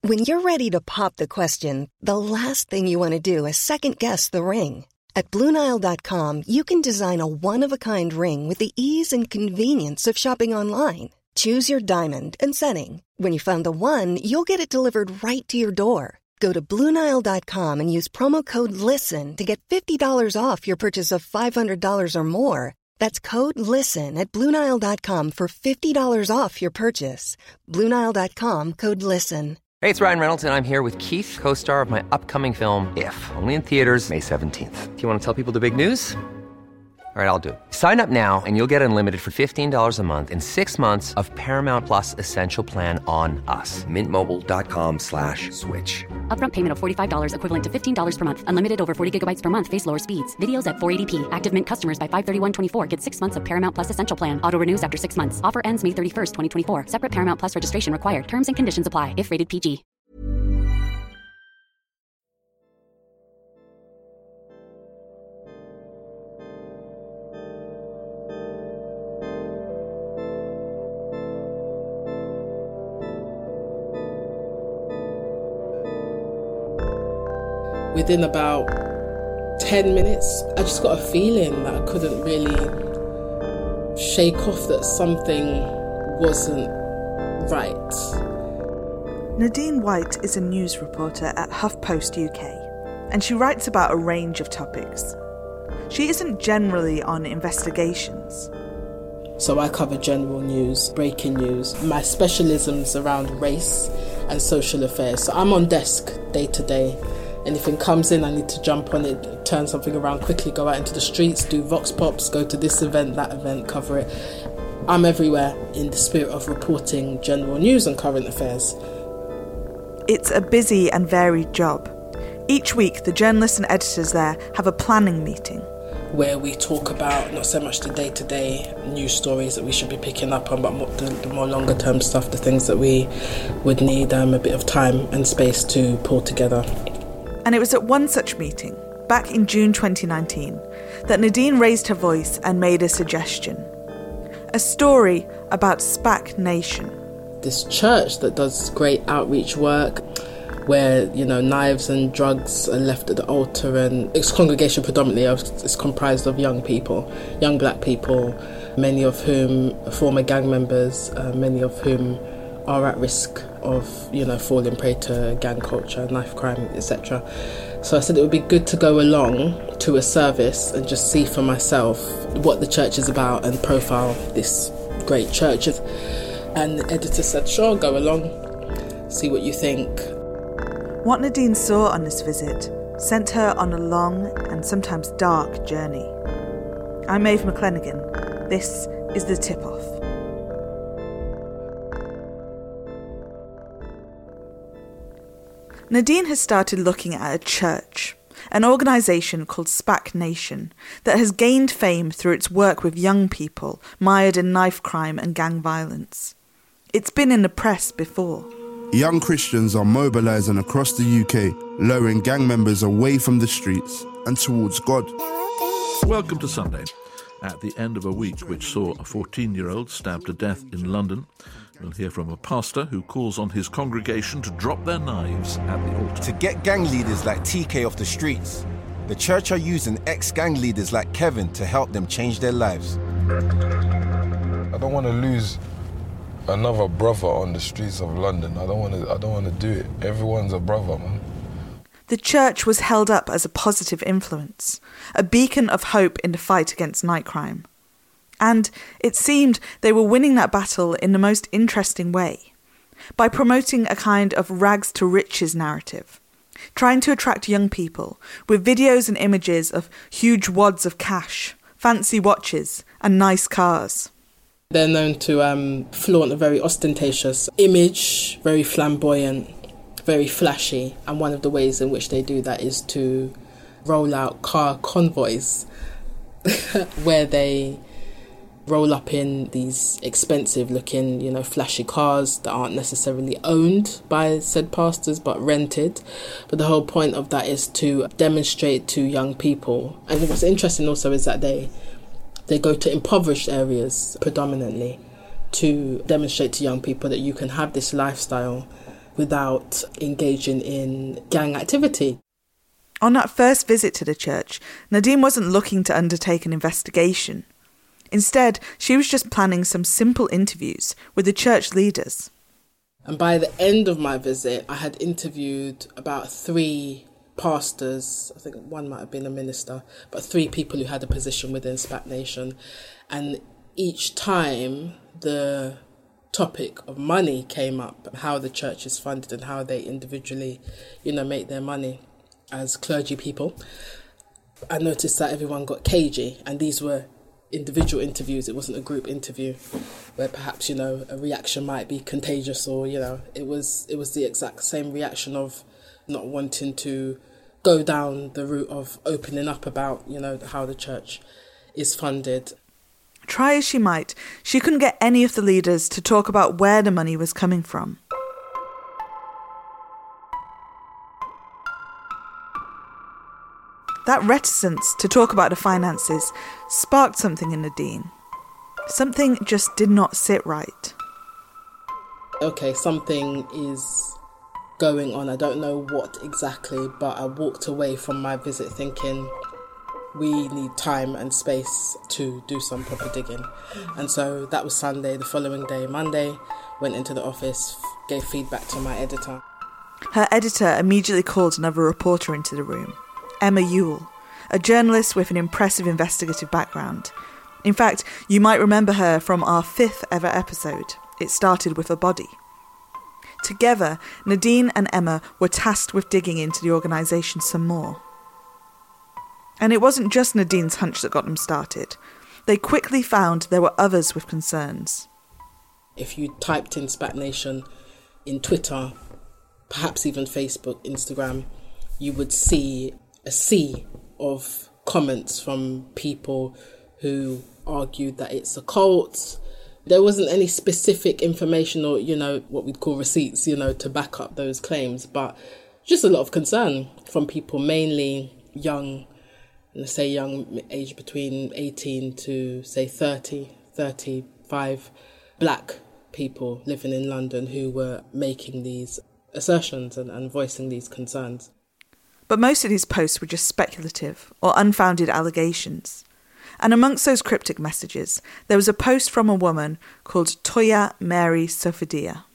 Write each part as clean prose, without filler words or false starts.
When you're ready to pop the question, the last thing you want to do is second-guess the ring. At BlueNile.com, you can design a one-of-a-kind ring with the ease and convenience of shopping online. Choose your diamond and setting. When you find the one, you'll get it delivered right to your door. Go to BlueNile.com and use promo code LISTEN to get $50 off your purchase of $500 or more. That's code LISTEN at BlueNile.com for $50 off your purchase. BlueNile.com, code LISTEN. Hey, it's Ryan Reynolds, and I'm here with Keith, co-star of my upcoming film, If, only in theaters May 17th. Do you want to tell people the big news? All right, I'll do it. Sign up now and you'll get unlimited for $15 a month and 6 months of Paramount Plus Essential Plan on us. MintMobile.com/switch. Upfront payment of $45 equivalent to $15 per month. Unlimited over 40 gigabytes per month. Face lower speeds. Videos at 480p. Active Mint customers by 531.24 get 6 months of Paramount Plus Essential Plan. Auto renews after 6 months. Offer ends May 31st, 2024. Separate Paramount Plus registration required. Terms and conditions apply if rated PG. Within about 10 minutes, I just got a feeling that I couldn't really shake off that something wasn't right. Nadine White is a news reporter at HuffPost UK, and she writes about a range of topics. She isn't generally on investigations. So I cover general news, breaking news. My specialism's around race and social affairs. So I'm on desk day to day. Anything comes in, I need to jump on it, turn something around quickly, go out into the streets, do vox pops, go to this event, that event, cover it. I'm everywhere in the spirit of reporting general news and current affairs. It's a busy and varied job. Each week, the journalists and editors there have a planning meeting, where we talk about not so much the day-to-day news stories that we should be picking up on, but the more longer-term stuff, the things that we would need a bit of time and space to pull together. And it was at one such meeting, back in June 2019, that Nadine raised her voice and made a suggestion. A story about SPAC Nation. This church that does great outreach work, where, knives and drugs are left at the altar, and its congregation predominantly is comprised of young people, young black people, many of whom are former gang members, many of whom are at risk of, falling prey to gang culture, knife crime, etc. So I said it would be good to go along to a service and just see for myself what the church is about and profile this great church. And the editor said, sure, go along, see what you think. What Nadine saw on this visit sent her on a long and sometimes dark journey. I'm Maeve McClenaghan. This is The Tip-Off. Nadine has started looking at a church, an organisation called SPAC Nation that has gained fame through its work with young people mired in knife crime and gang violence. It's been in the press before. Young Christians are mobilising across the UK, luring gang members away from the streets and towards God. Welcome to Sunday. At the end of a week which saw a 14-year-old stabbed to death in London, we'll hear from a pastor who calls on his congregation to drop their knives at the altar. To get gang leaders like TK off the streets, the church are using ex-gang leaders like Kevin to help them change their lives. I don't want to lose another brother on the streets of London. I don't want to do it. Everyone's a brother, man. The church was held up as a positive influence, a beacon of hope in the fight against night crime. And it seemed they were winning that battle in the most interesting way, by promoting a kind of rags to riches narrative, trying to attract young people with videos and images of huge wads of cash, fancy watches and nice cars. They're known to flaunt a very ostentatious image, very flamboyant, very flashy, and one of the ways in which they do that is to roll out car convoys where they roll up in these expensive looking, flashy cars that aren't necessarily owned by said pastors but rented. But the whole point of that is to demonstrate to young people. And what's interesting also is that they go to impoverished areas predominantly to demonstrate to young people that you can have this lifestyle without engaging in gang activity. On that first visit to the church, Nadine wasn't looking to undertake an investigation. Instead, she was just planning some simple interviews with the church leaders. And by the end of my visit, I had interviewed about 3 pastors, I think one might have been a minister, but 3 people who had a position within SPAC Nation. And each time the topic of money came up, how the church is funded and how they individually, make their money as clergy people, I noticed that everyone got cagey, and these were individual interviews. It wasn't a group interview where perhaps, a reaction might be contagious, or, it was the exact same reaction of not wanting to go down the route of opening up about, how the church is funded. Try as she might, she couldn't get any of the leaders to talk about where the money was coming from. That reticence to talk about the finances sparked something in Nadine. Something just did not sit right. Okay, something is going on. I don't know what exactly, but I walked away from my visit thinking we need time and space to do some proper digging. And so that was Sunday. The following day, Monday, went into the office, gave feedback to my editor. Her editor immediately called another reporter into the room, Emma Ewell, a journalist with an impressive investigative background. In fact, you might remember her from our 5th ever episode. It started with a body. Together, Nadine and Emma were tasked with digging into the organisation some more. And it wasn't just Nadine's hunch that got them started. They quickly found there were others with concerns. If you typed in SPAC Nation in Twitter, perhaps even Facebook, Instagram, you would see a sea of comments from people who argued that it's a cult. There wasn't any specific information or, what we'd call receipts, to back up those claims, but just a lot of concern from people, mainly young, let's say young, age between 18 to, say, 30, 35, black people living in London who were making these assertions and voicing these concerns. But most of these posts were just speculative or unfounded allegations. And amongst those cryptic messages, there was a post from a woman called Toya Mary Sofadia.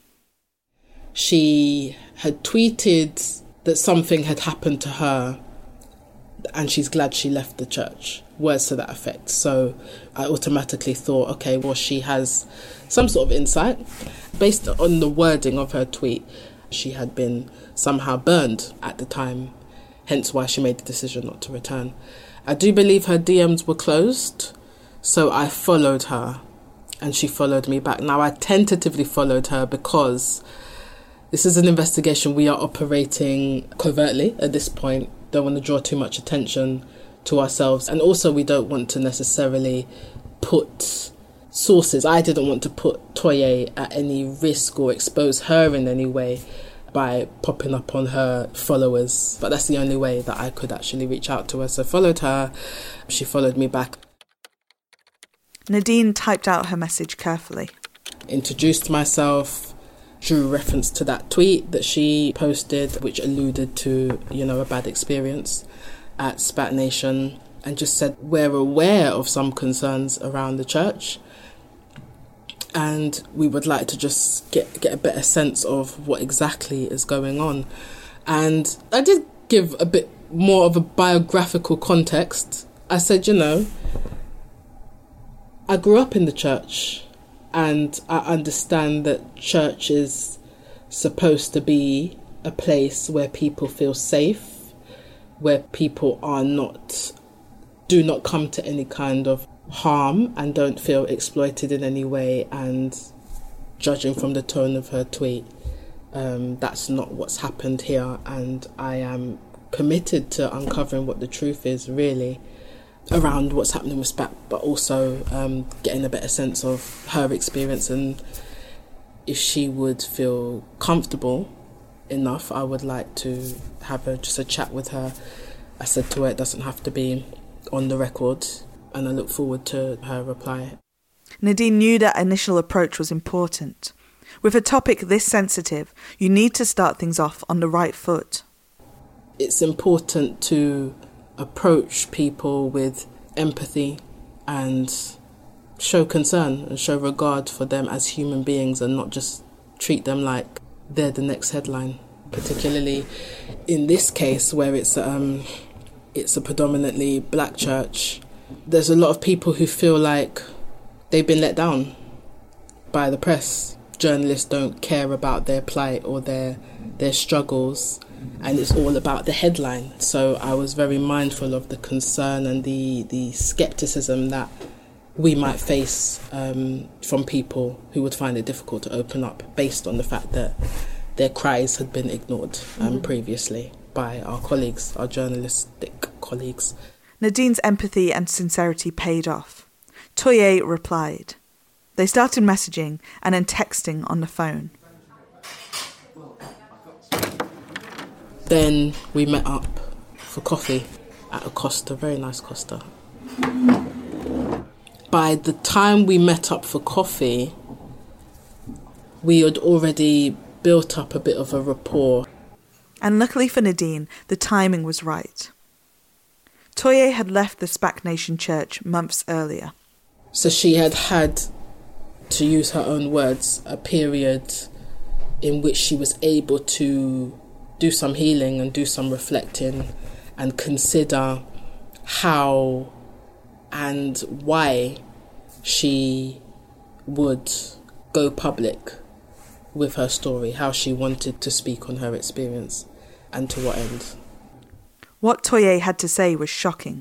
She had tweeted that something had happened to her and she's glad she left the church. Words to that effect. So I automatically thought, okay, well, she has some sort of insight. Based on the wording of her tweet, she had been somehow burned at the time, hence why she made the decision not to return. I do believe her DMs were closed, so I followed her and she followed me back. Now, I tentatively followed her because this is an investigation. We are operating covertly at this point. Don't want to draw too much attention to ourselves. And also we don't want to necessarily put sources. I didn't want to put Toye at any risk or expose her in any way by popping up on her followers. But that's the only way that I could actually reach out to her. So I followed her. She followed me back. Nadine typed out her message carefully. Introduced myself, drew reference to that tweet that she posted, which alluded to, a bad experience at SPAC Nation, and just said we're aware of some concerns around the church and we would like to just get a better sense of what exactly is going on. And I did give a bit more of a biographical context. I said, I grew up in the church and I understand that church is supposed to be a place where people feel safe, where people do not come to any kind of harm and don't feel exploited in any way. And judging from the tone of her tweet, that's not what's happened here. And I am committed to uncovering what the truth is really around what's happening with SPAC, but also getting a better sense of her experience, and if she would feel comfortable enough, I would like to have just a chat with her. I said to her it doesn't have to be on the record, and I look forward to her reply. Nadine knew that initial approach was important. With a topic this sensitive, you need to start things off on the right foot. It's important to approach people with empathy and show concern and show regard for them as human beings and not just treat them like they're the next headline. Particularly in this case where it's a predominantly black church, there's a lot of people who feel like they've been let down by the press. Journalists don't care about their plight or their struggles, and it's all about the headline. So I was very mindful of the concern and the scepticism that we might face from people who would find it difficult to open up based on the fact that their cries had been ignored previously by our colleagues, our journalistic colleagues. Nadine's empathy and sincerity paid off. Toye replied. They started messaging and then texting on the phone. Then we met up for coffee at a Costa, very nice Costa. By the time we met up for coffee, we had already built up a bit of a rapport. And luckily for Nadine, the timing was right. Toye had left the SPAC Nation Church months earlier. So she had, to use her own words, a period in which she was able to do some healing and do some reflecting and consider how and why she would go public with her story, how she wanted to speak on her experience and to what end. What Toye had to say was shocking.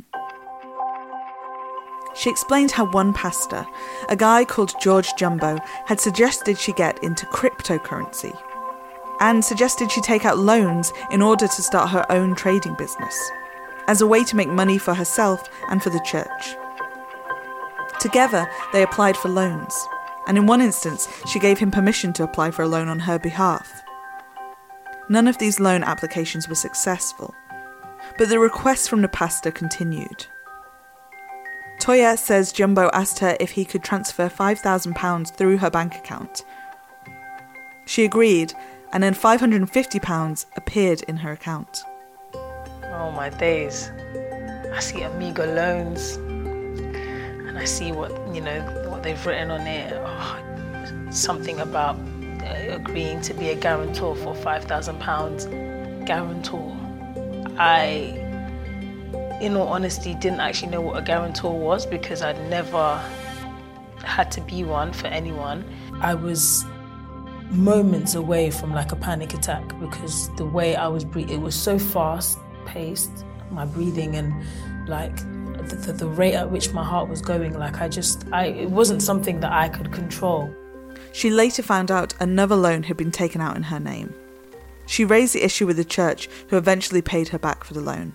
She explained how one pastor, a guy called George Jumbo, had suggested she get into cryptocurrency and suggested she take out loans in order to start her own trading business, as a way to make money for herself and for the church. Together, they applied for loans, and in one instance, she gave him permission to apply for a loan on her behalf. None of these loan applications were successful, but the requests from the pastor continued. Toye says Jumbo asked her if he could transfer £5,000 through her bank account. She agreed, and then £550 appeared in her account. Oh my days. I see Amigo loans and I see what they've written on it. Oh, something about agreeing to be a guarantor for £5,000 guarantor. I, in all honesty, didn't actually know what a guarantor was because I'd never had to be one for anyone. I was moments away from like a panic attack because the way I was breathing, it was so fast paced, my breathing, and like the rate at which my heart was going, like it wasn't something that I could control. She later found out another loan had been taken out in her name. She raised the issue with the church, who eventually paid her back for the loan.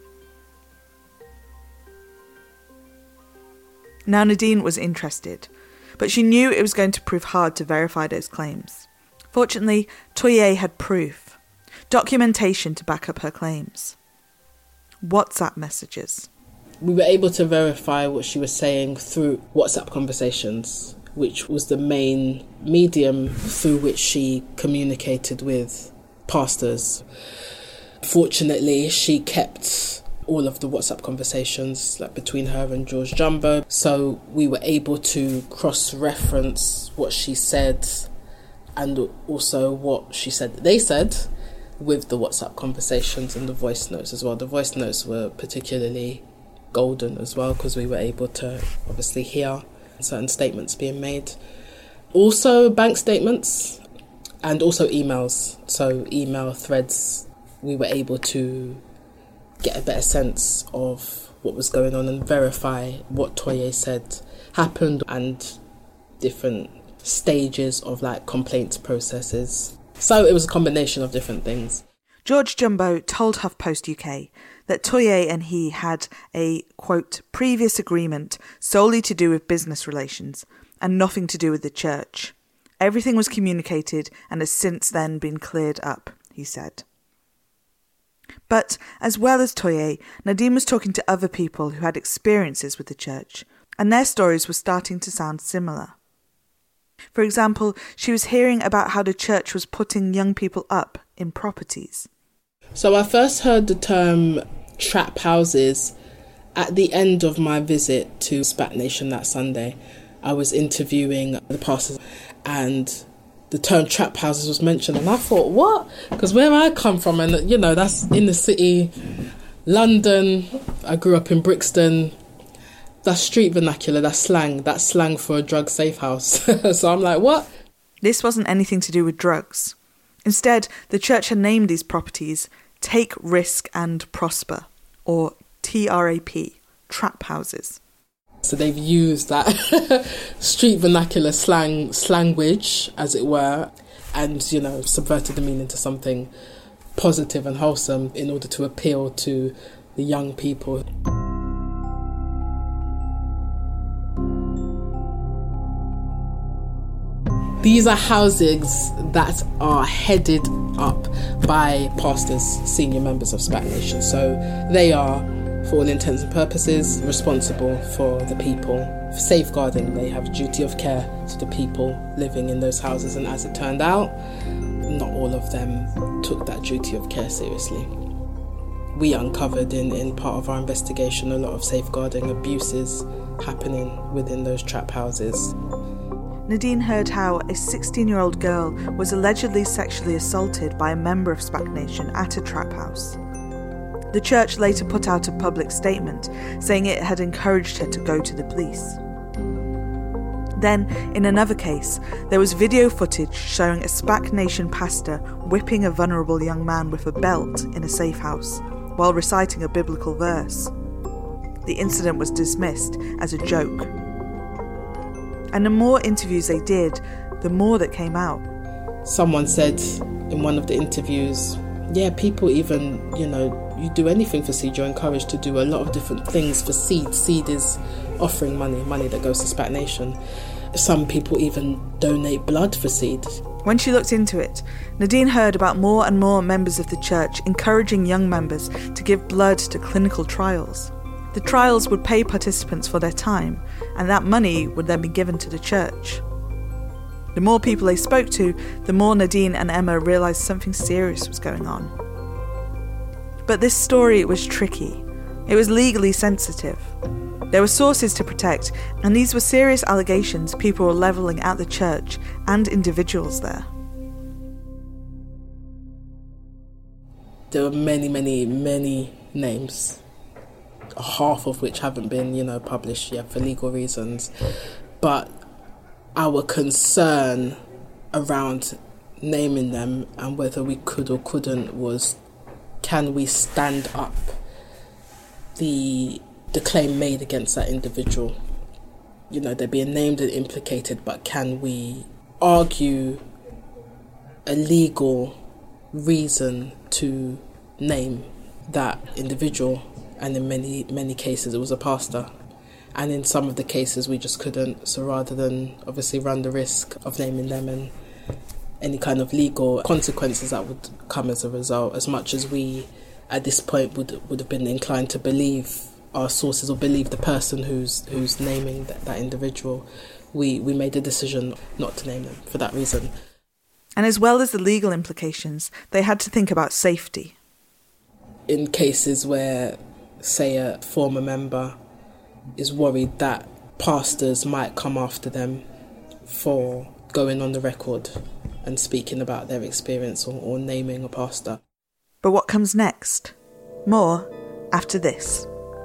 Now Nadine was interested, but she knew it was going to prove hard to verify those claims. Fortunately, Toye had proof, documentation to back up her claims. WhatsApp messages. We were able to verify what she was saying through WhatsApp conversations, which was the main medium through which she communicated with pastors. Fortunately, she kept all of the WhatsApp conversations between her and George Jumbo, so we were able to cross-reference what she said and also what she said they said with the WhatsApp conversations and the voice notes as well. The voice notes were particularly golden as well because we were able to obviously hear certain statements being made. Also bank statements and also emails. So email threads, we were able to get a better sense of what was going on and verify what Toye said happened and different stages of complaints processes. So it was a combination of different things. George Jumbo told HuffPost UK that Toye and he had a, quote, previous agreement solely to do with business relations and nothing to do with the church. Everything was communicated and has since then been cleared up, he said. But as well as Toye, Nadine was talking to other people who had experiences with the church, and their stories were starting to sound similar. For example, she was hearing about how the church was putting young people up in properties. So I first heard the term trap houses at the end of my visit to SPAC Nation that Sunday. I was interviewing the pastors and the term trap houses was mentioned, and I thought, what? Because where I come from, and you know, that's in the city, London, I grew up in Brixton, that's street vernacular, that's slang for a drug safe house. So I'm like, what? This wasn't anything to do with drugs. Instead, the church had named these properties Take Risk and Prosper, or TRAP, trap houses. So they've used that street vernacular slanguage, as it were, and, you know, subverted the meaning to something positive and wholesome in order to appeal to the young people. These are houses that are headed up by pastors, senior members of SPAC Nation. So they are, for all intents and purposes, responsible for the people, for safeguarding. They have a duty of care to the people living in those houses. And as it turned out, not all of them took that duty of care seriously. We uncovered in part of our investigation a lot of safeguarding abuses happening within those trap houses. Nadine heard how a 16-year-old girl was allegedly sexually assaulted by a member of SPAC Nation at a trap house. The church later put out a public statement saying it had encouraged her to go to the police. Then, in another case, there was video footage showing a SPAC Nation pastor whipping a vulnerable young man with a belt in a safe house while reciting a biblical verse. The incident was dismissed as a joke. And the more interviews they did, the more that came out. Someone said in one of the interviews, yeah, people even, you do anything for seed. You're encouraged to do a lot of different things for seed. Seed is offering money that goes to SPAC Nation. Some people even donate blood for seed. When she looked into it, Nadine heard about more and more members of the church encouraging young members to give blood to clinical trials. The trials would pay participants for their time, and that money would then be given to the church. The more people they spoke to, the more Nadine and Emma realised something serious was going on. But this story was tricky. It was legally sensitive. There were sources to protect, and these were serious allegations people were levelling at the church and individuals there. There were many, many, many names, half of which haven't been, published yet for legal reasons. But our concern around naming them and whether we could or couldn't was, can we stand up the claim made against that individual? They're being named and implicated, but can we argue a legal reason to name that individual? And in many, many cases it was a pastor. And in some of the cases we just couldn't. So rather than obviously run the risk of naming them and any kind of legal consequences that would come as a result, as much as we at this point would have been inclined to believe our sources or believe the person who's naming that individual, we made a decision not to name them for that reason. And as well as the legal implications, they had to think about safety. In cases where, say, a former member is worried that pastors might come after them for going on the record and speaking about their experience or naming a pastor. But what comes next? More after this.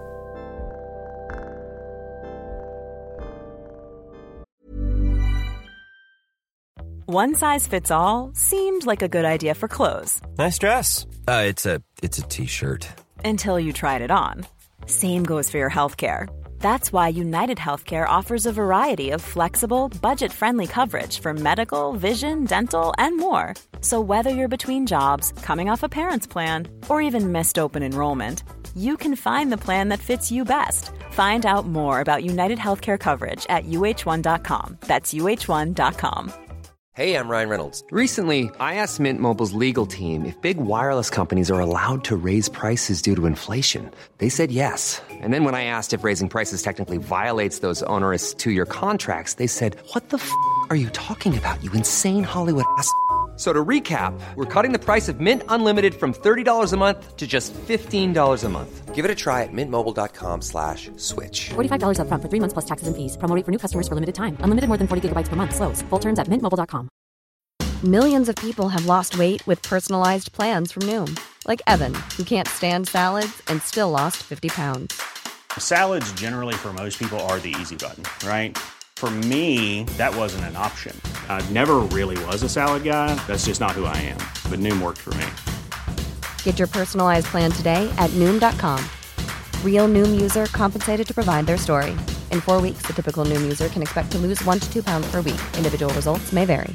One size fits all seemed like a good idea for clothes. Nice dress. It's a t-shirt. Until you tried it on. Same goes for your healthcare. That's why United Healthcare offers a variety of flexible, budget-friendly coverage for medical, vision, dental, and more. So whether you're between jobs, coming off a parent's plan, or even missed open enrollment, you can find the plan that fits you best. Find out more about United Healthcare coverage at uh1.com. That's uh1.com. Hey, I'm Ryan Reynolds. Recently, I asked Mint Mobile's legal team if big wireless companies are allowed to raise prices due to inflation. They said yes. And then when I asked if raising prices technically violates those onerous 2-year contracts, they said, "What the f*** are you talking about, you insane Hollywood ass?" So to recap, we're cutting the price of Mint Unlimited from $30 a month to just $15 a month. Give it a try at mintmobile.com/switch. $45 up front for 3 months plus taxes and fees. Promo rate for new customers for limited time. Unlimited more than 40 gigabytes per month. Slows full terms at mintmobile.com. Millions of people have lost weight with personalized plans from Noom. Like Evan, who can't stand salads and still lost 50 pounds. Salads generally for most people are the easy button, right? For me, that wasn't an option. I never really was a salad guy. That's just not who I am. But Noom worked for me. Get your personalized plan today at Noom.com. Real Noom user compensated to provide their story. In 4 weeks, the typical Noom user can expect to lose 1 to 2 pounds per week. Individual results may vary.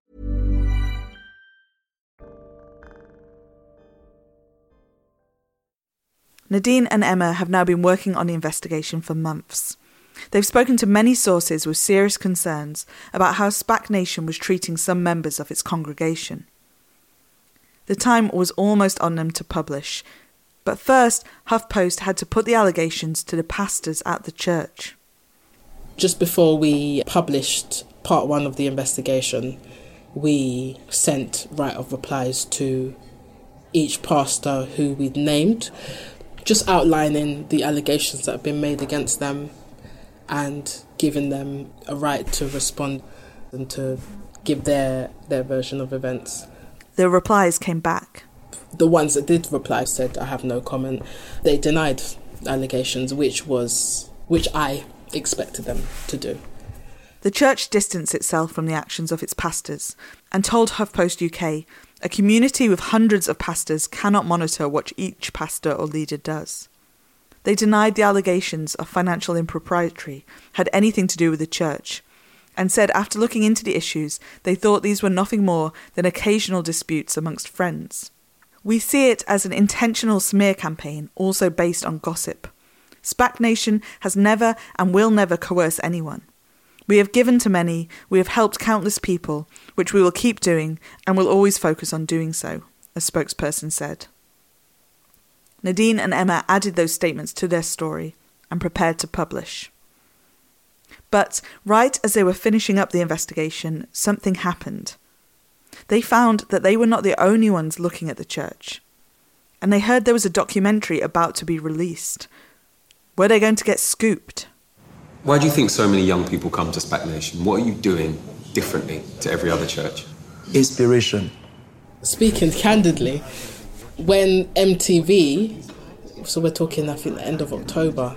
Nadine and Emma have now been working on the investigation for months. They've spoken to many sources with serious concerns about how SPAC Nation was treating some members of its congregation. The time was almost on them to publish, but first HuffPost had to put the allegations to the pastors at the church. Just before we published part 1 of the investigation, we sent right of replies to each pastor who we'd named, just outlining the allegations that have been made against them and giving them a right to respond and to give their version of events. The replies came back. The ones that did reply said, "I have no comment." They denied allegations, which I expected them to do. The church distanced itself from the actions of its pastors and told HuffPost UK a community with hundreds of pastors cannot monitor what each pastor or leader does. They denied the allegations of financial impropriety had anything to do with the church, and said after looking into the issues, they thought these were nothing more than occasional disputes amongst friends. We see it as an intentional smear campaign, also based on gossip. SPAC Nation has never and will never coerce anyone. We have given to many, we have helped countless people, which we will keep doing and will always focus on doing so, a spokesperson said. Nadine and Emma added those statements to their story and prepared to publish. But right as they were finishing up the investigation, something happened. They found that they were not the only ones looking at the church, and they heard there was a documentary about to be released. Were they going to get scooped? Why do you think so many young people come to SPAC Nation? What are you doing differently to every other church? Inspiration. Speaking candidly, when MTV, so we're talking I think the end of October,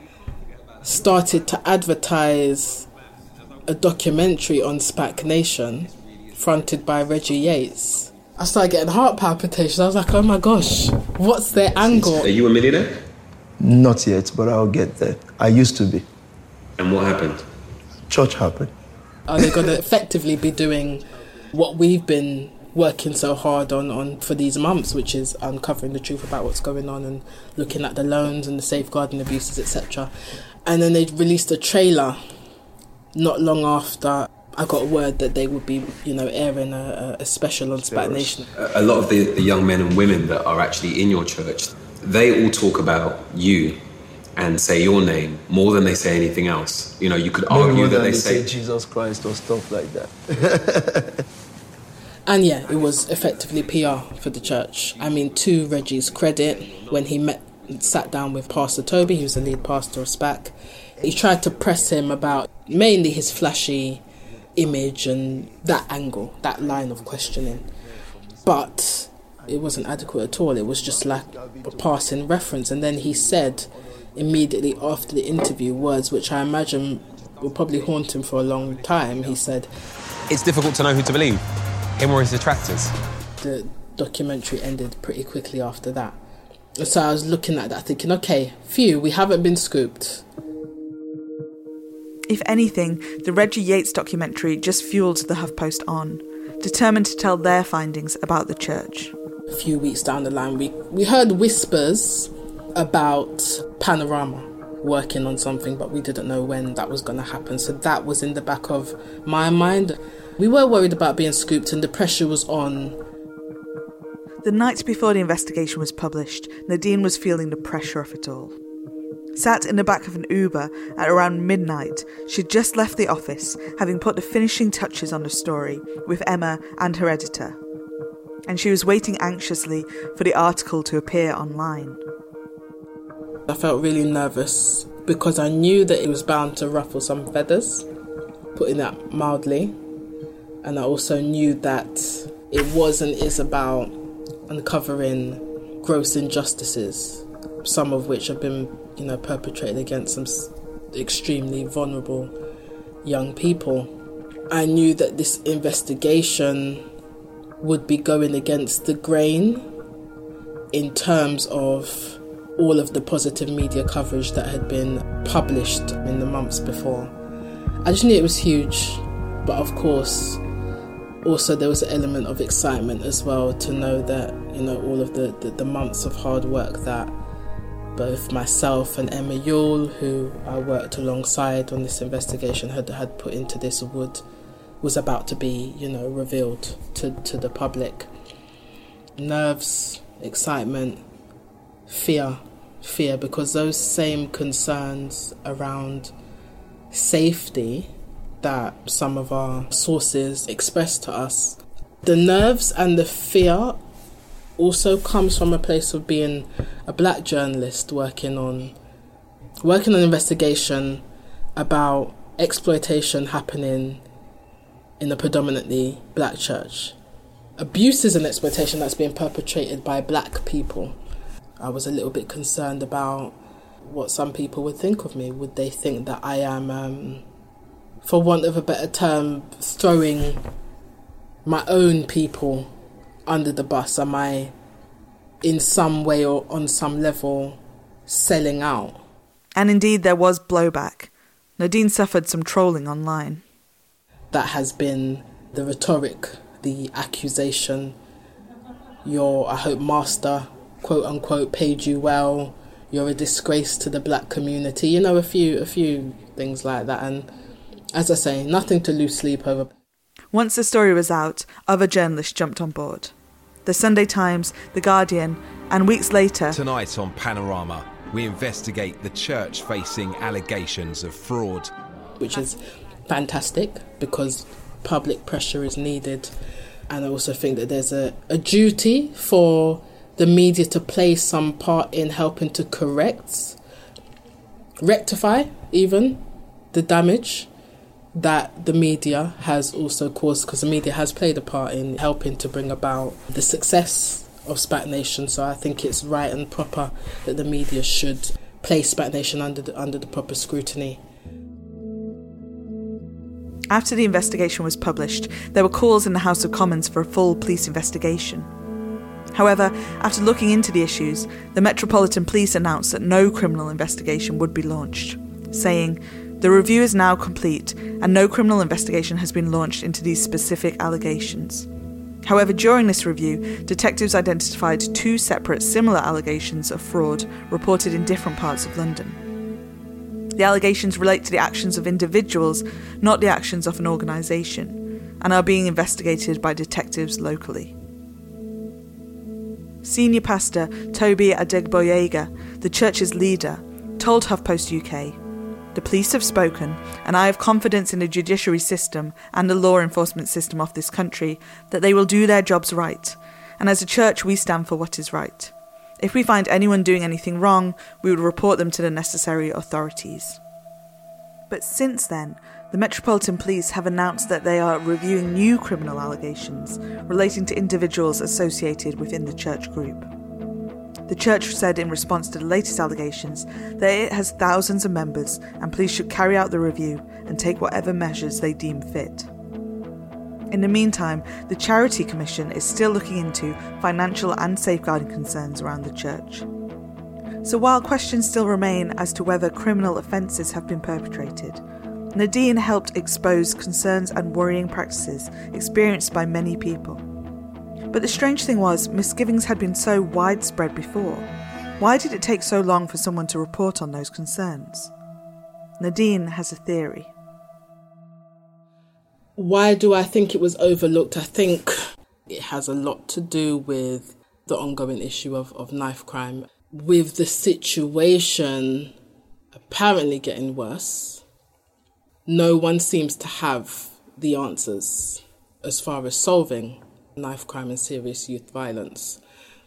started to advertise a documentary on SPAC Nation fronted by Reggie Yates, I started getting heart palpitations. I was like, oh my gosh, what's their angle? Are you a millionaire? Not yet, but I'll get there. I used to be. And what happened? Church happened. Are they going to effectively be doing what we've been working so hard on for these months, which is uncovering the truth about what's going on and looking at the loans and the safeguarding abuses, etc. And then they released a trailer not long after I got word that they would be, airing a special on SPAC Nation. A lot of the young men and women that are actually in your church, they all talk about you and say your name more than they say anything else. You could argue that they say Jesus Christ or stuff like that. And yeah, it was effectively PR for the church. I mean, to Reggie's credit, when he sat down with Pastor Toby, he was the lead pastor of SPAC, he tried to press him about mainly his flashy image and that angle, that line of questioning. But it wasn't adequate at all. It was just like a passing reference. And then he said immediately after the interview words which I imagine will probably haunt him for a long time. He said, "It's difficult to know who to believe, him or his detractors." The documentary ended pretty quickly after that. So I was looking at that thinking, okay, phew, we haven't been scooped. If anything, the Reggie Yates documentary just fueled the HuffPost on, determined to tell their findings about the church. A few weeks down the line, we heard whispers about Panorama working on something, but we didn't know when that was going to happen. So that was in the back of my mind. We were worried about being scooped and the pressure was on. The night before the investigation was published, Nadine was feeling the pressure of it all. Sat in the back of an Uber at around midnight, she'd just left the office, having put the finishing touches on the story with Emma and her editor. And she was waiting anxiously for the article to appear online. I felt really nervous because I knew that it was bound to ruffle some feathers, putting that mildly. And I also knew that it was and is about uncovering gross injustices, some of which have been, perpetrated against some extremely vulnerable young people. I knew that this investigation would be going against the grain in terms of all of the positive media coverage that had been published in the months before. I just knew it was huge, but of course, also there was an element of excitement as well to know that, all of the months of hard work that both myself and Emma Yule, who I worked alongside on this investigation, had put into this was about to be, revealed to the public. Nerves, excitement, fear, because those same concerns around safety that some of our sources expressed to us, the nerves and the fear also comes from a place of being a black journalist working on an investigation about exploitation happening in a predominantly black church. Abuses and exploitation that's being perpetrated by black people. I was a little bit concerned about what some people would think of me. Would they think that I am, for want of a better term, throwing my own people under the bus? Am I in some way or on some level selling out? And indeed there was blowback. Nadine suffered some trolling online. That has been the rhetoric, the accusation. Your, I hope, master, quote unquote, paid you well. You're a disgrace to the black community. A few things like that. And as I say, nothing to lose sleep over. Once the story was out, other journalists jumped on board. The Sunday Times, The Guardian, and weeks later... Tonight on Panorama, we investigate the church facing allegations of fraud. Which is fantastic, because public pressure is needed. And I also think that there's a duty for the media to play some part in helping to rectify even, the damage that the media has also caused, because the media has played a part in helping to bring about the success of SPAC Nation. So I think it's right and proper that the media should place SPAC Nation under the proper scrutiny. After the investigation was published, there were calls in the House of Commons for a full police investigation. However, after looking into the issues, the Metropolitan Police announced that no criminal investigation would be launched, saying, "The review is now complete and no criminal investigation has been launched into these specific allegations." However, during this review, detectives identified 2 separate similar allegations of fraud reported in different parts of London. The allegations relate to the actions of individuals, not the actions of an organisation, and are being investigated by detectives locally. Senior pastor Toby Adegboyega, the church's leader, told HuffPost UK, "The police have spoken, and I have confidence in the judiciary system and the law enforcement system of this country that they will do their jobs right, and as a church we stand for what is right. If we find anyone doing anything wrong, we will report them to the necessary authorities." But since then, the Metropolitan Police have announced that they are reviewing new criminal allegations relating to individuals associated within the church group. The church said in response to the latest allegations that it has thousands of members and police should carry out the review and take whatever measures they deem fit. In the meantime, the Charity Commission is still looking into financial and safeguarding concerns around the church. So while questions still remain as to whether criminal offences have been perpetrated, Nadine helped expose concerns and worrying practices experienced by many people. But the strange thing was, misgivings had been so widespread before. Why did it take so long for someone to report on those concerns? Nadine has a theory. Why do I think it was overlooked? I think it has a lot to do with the ongoing issue of knife crime. With the situation apparently getting worse, no one seems to have the answers as far as solving knife crime and serious youth violence.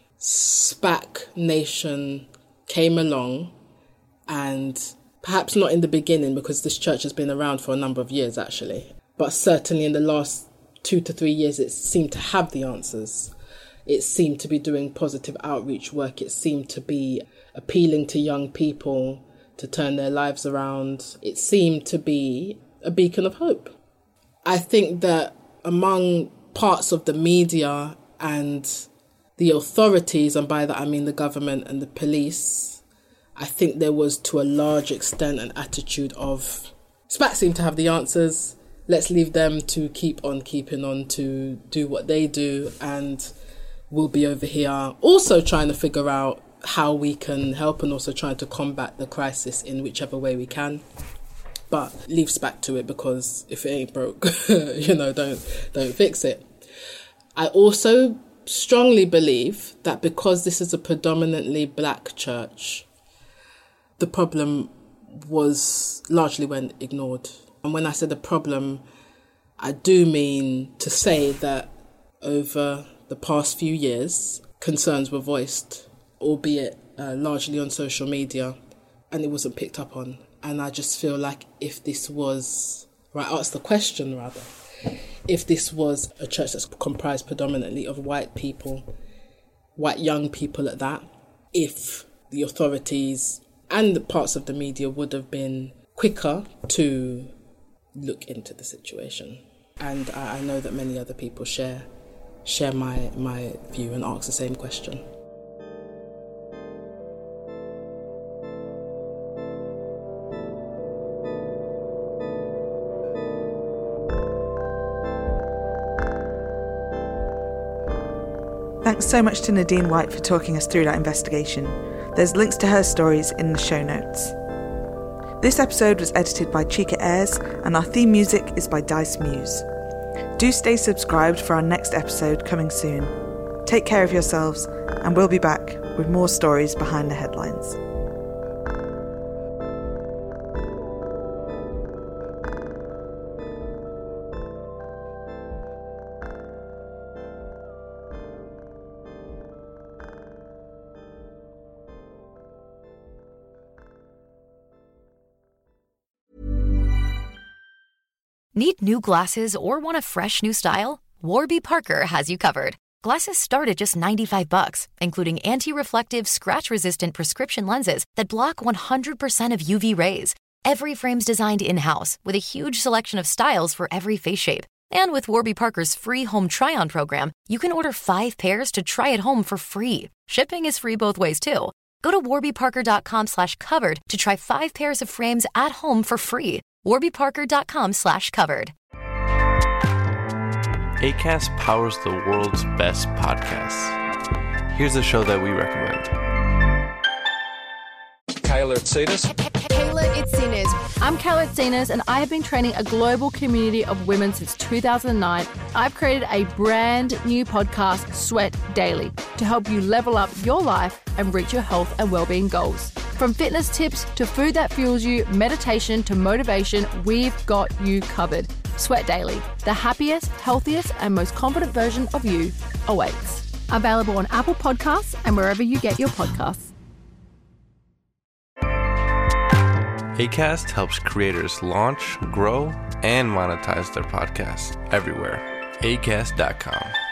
SPAC Nation came along, and perhaps not in the beginning because this church has been around for a number of years actually, but certainly in the last 2 to 3 years it seemed to have the answers. It seemed to be doing positive outreach work. It seemed to be appealing to young people to turn their lives around. It seemed to be a beacon of hope. I think that among parts of the media and the authorities, and by that I mean the government and the police, I think there was to a large extent an attitude of, SPAC seem to have the answers, let's leave them to keep on keeping on to do what they do, and we'll be over here also trying to figure out how we can help and also trying to combat the crisis in whichever way we can. But leave SPAC to it, because if it ain't broke, don't fix it. I also strongly believe that because this is a predominantly black church, the problem was largely when ignored. And when I say the problem, I do mean to say that over the past few years, concerns were voiced, albeit largely on social media, and it wasn't picked up on. And I just feel like if this was, or I asked the question rather, if this was a church that's comprised predominantly of white people, white young people at that, if the authorities and the parts of the media would have been quicker to look into the situation. And I know that many other people share my view and ask the same question. Thanks so much to Nadine White for talking us through that investigation. There's links to her stories in the show notes. This episode was edited by Chika Ayres, and our theme music is by Dice Muse. Do stay subscribed for our next episode coming soon. Take care of yourselves, and we'll be back with more stories behind the headlines. Need new glasses or want a fresh new style? Warby Parker has you covered. Glasses start at just $95, including anti-reflective, scratch-resistant prescription lenses that block 100% of UV rays. Every frame's designed in-house with a huge selection of styles for every face shape. And with Warby Parker's free home try-on program, you can order 5 pairs to try at home for free. Shipping is free both ways, too. Go to warbyparker.com/covered to try 5 pairs of frames at home for free. warbyparker.com/covered. Acast powers the world's best podcasts. Here's a show that we recommend. Kayla Itsinas. Kayla Itsinas. I'm Kayla Itsinas, and I have been training a global community of women since 2009. I've created a brand new podcast, Sweat Daily, to help you level up your life and reach your health and well-being goals. From fitness tips to food that fuels you, meditation to motivation, we've got you covered. Sweat Daily, the happiest, healthiest, and most confident version of you awaits. Available on Apple Podcasts and wherever you get your podcasts. Acast helps creators launch, grow, and monetize their podcasts everywhere. Acast.com.